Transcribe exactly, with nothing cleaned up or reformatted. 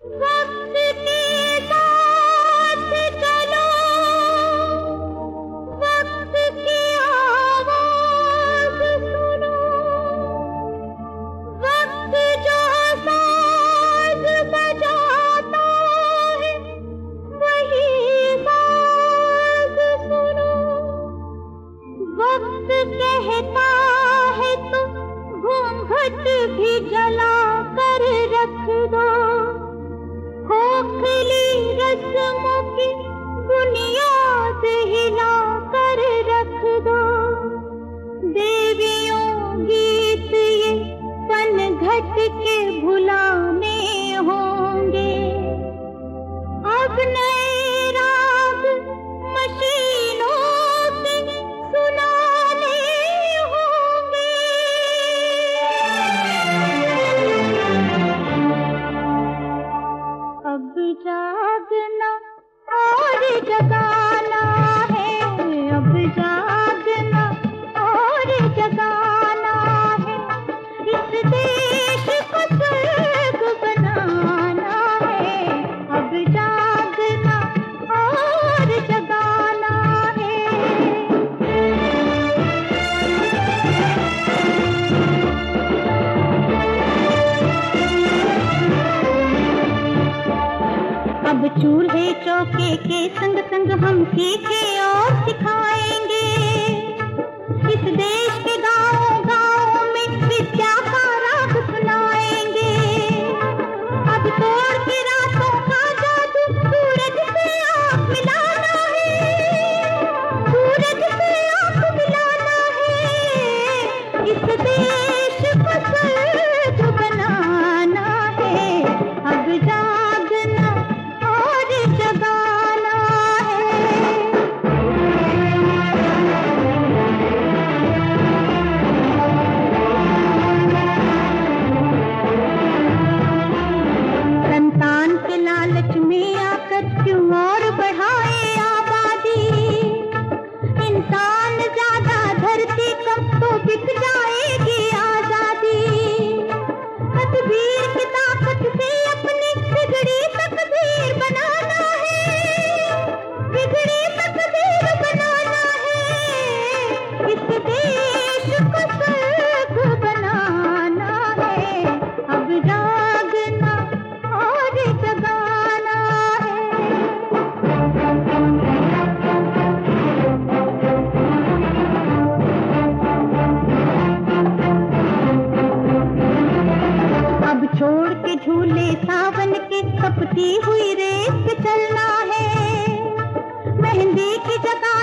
वक्त के साथ चलो, वक्त की आवाज सुनो, वक्त जो साज बजाता है वही साज सुनो। वक्त कहता है तुम घूंघट भी जला कर रख दो, खोखली रस्मों की बुनियाद हिला कर रख दो। देवियों गीत ये पनघट के भुलाने होंगे, अब नए राग मशीनों से सुनाने होंगे। अब जागना और जगाना है, अब जागना और जगाना है, इस देश को स्वर्ग बनाना है। अब जागना और जगाना है। अब चूल्हे चौके के संग संग हम सीखे और सिखाएंगे, इस देश के गाँव गाँव में विद्या का राग सुनाएंगे। अब तोड़ के रातों का जादू सूरज से आँख मिलाना है, सूरज से आँख मिलाना है, इस देश को स्वर्ग बनाना है। अब जागना और जगाना है। संतान के लालच में आकर क्यों और बढ़ाए आबादी, इंसान ज्यादा धरती कम तो बिक जाएगी आजादी। तकदीर की ताकत से अपनी बिगड़ी तकदीर बनाना है, बिगड़ी तकदीर बनाना है, इस देश को स्वर्ग बनाना है। अब जागना और जगाना है। अब छोड़ के झूले सावन के तपती हुई रेत पे चलना है, मेहंदी की जगह